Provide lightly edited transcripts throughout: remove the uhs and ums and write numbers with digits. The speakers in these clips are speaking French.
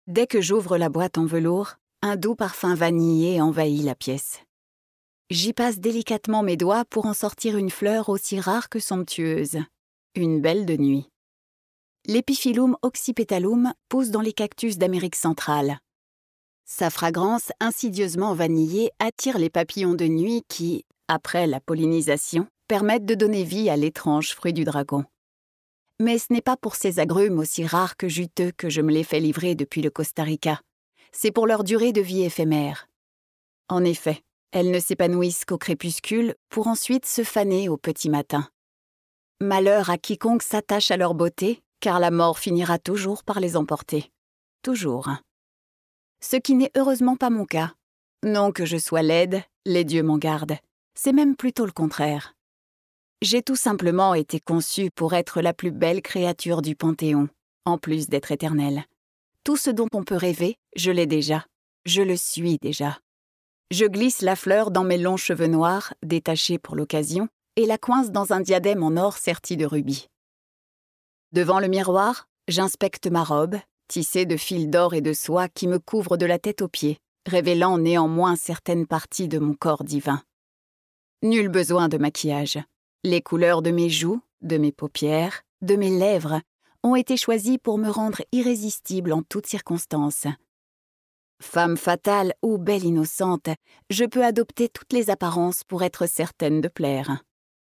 Dès que j'ouvre la boîte en velours, un doux parfum vanillé envahit la pièce. J'y passe délicatement mes doigts pour en sortir une fleur aussi rare que somptueuse. Une belle de nuit. L'Epiphyllum oxypetalum pousse dans les cactus d'Amérique centrale. Sa fragrance insidieusement vanillée attire les papillons de nuit qui, après la pollinisation, permettent de donner vie à l'étrange fruit du dragon. Mais ce n'est pas pour ces agrumes aussi rares que juteux que je me les fais livrer depuis le Costa Rica. C'est pour leur durée de vie éphémère. En effet, elles ne s'épanouissent qu'au crépuscule pour ensuite se faner au petit matin. Malheur à quiconque s'attache à leur beauté, car la mort finira toujours par les emporter. Toujours. Ce qui n'est heureusement pas mon cas. Non que je sois laide, les dieux m'en gardent. C'est même plutôt le contraire. J'ai tout simplement été conçue pour être la plus belle créature du Panthéon, en plus d'être éternelle. Tout ce dont on peut rêver, je l'ai déjà. Je le suis déjà. Je glisse la fleur dans mes longs cheveux noirs, détachés pour l'occasion, et la coince dans un diadème en or serti de rubis. Devant le miroir, j'inspecte ma robe, tissée de fils d'or et de soie qui me couvre de la tête aux pieds, révélant néanmoins certaines parties de mon corps divin. Nul besoin de maquillage. Les couleurs de mes joues, de mes paupières, de mes lèvres ont été choisies pour me rendre irrésistible en toutes circonstances. Femme fatale ou belle innocente, je peux adopter toutes les apparences pour être certaine de plaire.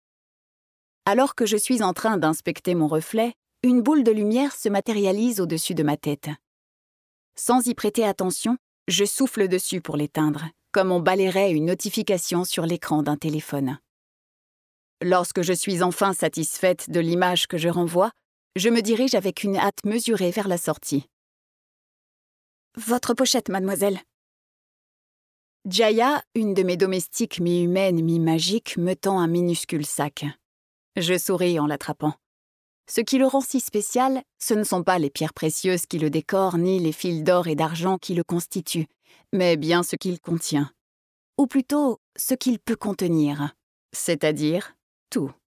Alors que je suis en train d'inspecter mon reflet, une boule de lumière se matérialise au-dessus de ma tête. Sans y prêter attention, je souffle dessus pour l'éteindre, comme on balayerait une notification sur l'écran d'un téléphone. Lorsque je suis enfin satisfaite de l'image que je renvoie, je me dirige avec une hâte mesurée vers la sortie. « Votre pochette, mademoiselle. » Jaya, une de mes domestiques mi-humaines, mi-magiques, me tend un minuscule sac. Je souris en l'attrapant. Ce qui le rend si spécial, ce ne sont pas les pierres précieuses qui le décorent ni les fils d'or et d'argent qui le constituent, mais bien ce qu'il contient. Ou plutôt, ce qu'il peut contenir, c'est-à-dire tout.